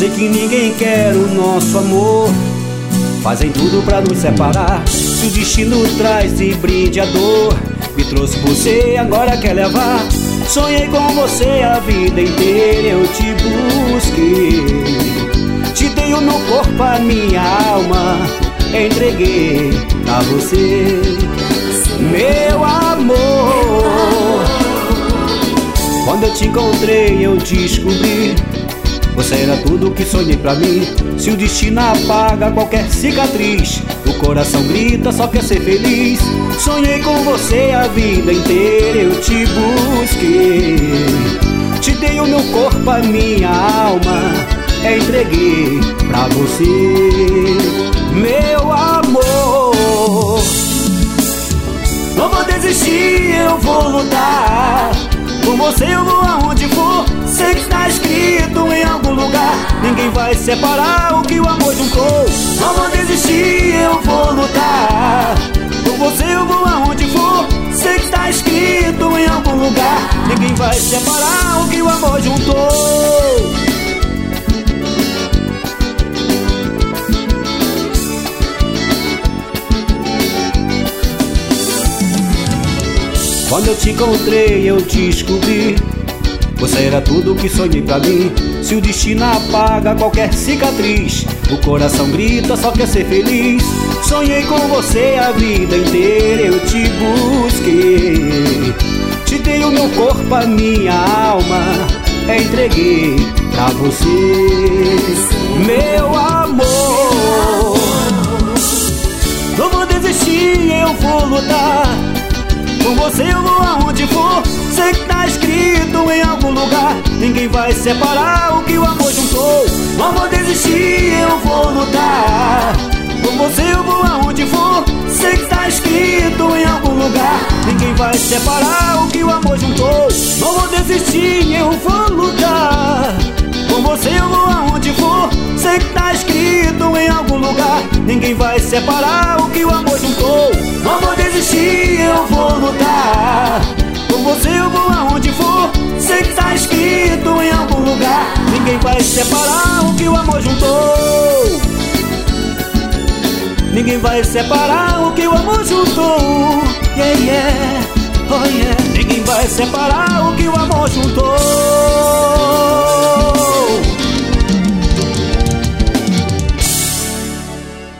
que ninguém quer o nosso amor. Fazem tudo pra nos separar. Se o destino traz de brinde a dor, me trouxe você, agora quer levar. Sonhei com você a vida inteira, eu te busquei. Te dei o meu corpo, a minha alma, entreguei pra você, meu amor. Quando eu te encontrei, eu descobri você era tudo que sonhei pra mim. Se o destino apaga qualquer cicatriz, o coração grita, só quer ser feliz. Sonhei com você a vida inteira, eu te busquei. Te dei o meu corpo, a minha alma, entreguei pra você, meu amor. Não vou desistir, eu vou lutar. Com você eu vou aonde for. Sei que está escrito em algum lugar, ninguém vai separar o que o amor juntou. Não vou desistir, eu vou lutar. Com você eu vou aonde for. Sei que está escrito em algum lugar, ninguém vai separar o que o amor juntou. Quando eu te encontrei, eu descobri você era tudo que sonhei pra mim. Se o destino apaga qualquer cicatriz, o coração grita, só quer ser feliz. Sonhei com você a vida inteira, eu te busquei. Te dei o meu corpo, a minha alma, entreguei pra você, meu amor. Não vou desistir, eu vou lutar. Com você eu vou aonde for. Sei que tá escrito em algum lugar, ninguém vai separar o que o amor juntou. Não vou desistir, eu vou lutar. Com você eu vou aonde for. Sei que tá escrito em algum lugar, ninguém vai separar o que o amor juntou. Não vou desistir, eu vou lutar. Com você eu vou aonde for. Sei que tá escrito em algum lugar, ninguém vai separar o que o amor juntou. Não vou desistir, eu vou lutar. Com você eu vou aonde for. Sei que tá escrito em algum lugar, ninguém vai separar o que o amor juntou. Ninguém vai separar o que o amor juntou. Yeah, yeah, oh yeah. Ninguém vai separar o que o amor juntou.